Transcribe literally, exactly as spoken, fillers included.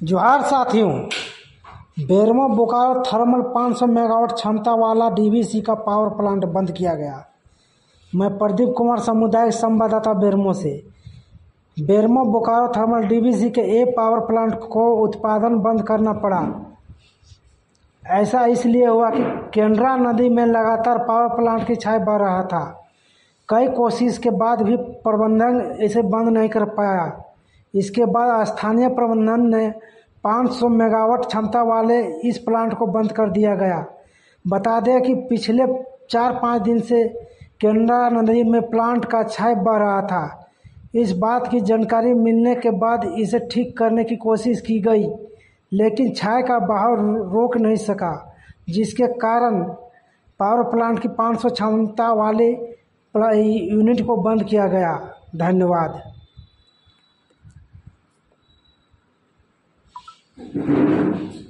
जोहार साथियों, बेरमो बोकारो थर्मल पाँच सौ मेगावाट क्षमता वाला डीवीसी का पावर प्लांट बंद किया गया। मैं प्रदीप कुमार, सामुदायिक संवाददाता बेरमो से। बेरमो बोकारो थर्मल डीवीसी के ए पावर प्लांट को उत्पादन बंद करना पड़ा। ऐसा इसलिए हुआ कि केंद्रा नदी में लगातार पावर प्लांट की छाया बह रहा था। कई कोशिश के बाद भी प्रबंधन इसे बंद नहीं कर पाया। इसके बाद स्थानीय प्रबंधन ने पाँच सौ मेगावाट क्षमता वाले इस प्लांट को बंद कर दिया गया। बता दें कि पिछले चार पाँच दिन से केंद्रा नदी में प्लांट का छाया बह रहा था। इस बात की जानकारी मिलने के बाद इसे ठीक करने की कोशिश की गई, लेकिन छाया का बहाव रोक नहीं सका, जिसके कारण पावर प्लांट की पाँच सौ क्षमता वाले यूनिट को बंद किया गया। धन्यवाद।